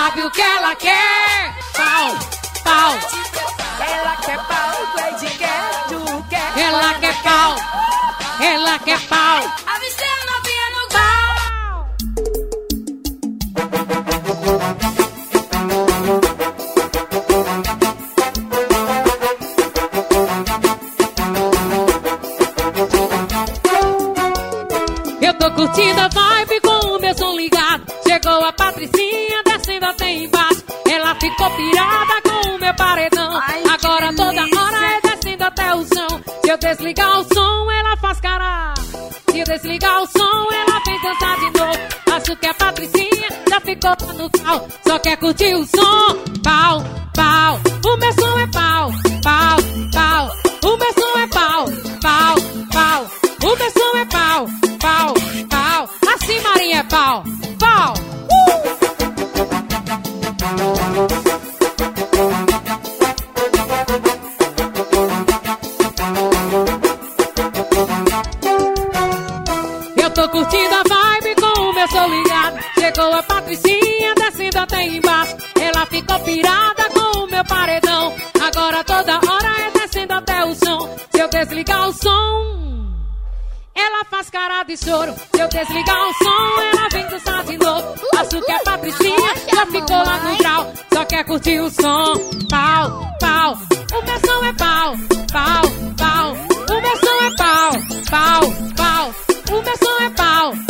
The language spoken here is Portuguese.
sabe o que ela quer? Pau, pau. Ela quer pau, Cleide quer, tu quer. Ela quer pau, ela quer pau. Avistei a novinha no pau. Eu tô curtindo a vibe com o meu som ligado. Chegou a Patricinha descendo até embaixo. Ela ficou pirada com o meu paredão. Agora toda hora é descendo até o chão. Se eu desligar o som, ela faz cara. Se eu desligar o som, ela vem dançar de novo. Acho que a Patricinha já ficou no pau. Só quer curtir o som. Pau, pau. O meu som é pau, pau, pau. O meu som é pau, pau, pau. O meu som é pau, pau, pau. Assim Marinha é pau, pau. Eu tô curtindo a vibe com o meu som ligado. Chegou a Patricinha descendo até embaixo. Ela ficou pirada com o meu paredão. Agora toda hora é descendo até o chão. Se eu desligar o som, ela faz cara de choro. Se eu desligar o som, ela vem dançar de novo. Acho que a Patricinha já ficou lá no grau. Só quer curtir o som. Pau, pau. O meu som é pau, pau, pau. O meu som é pau, pau, pau. O meu som é pau,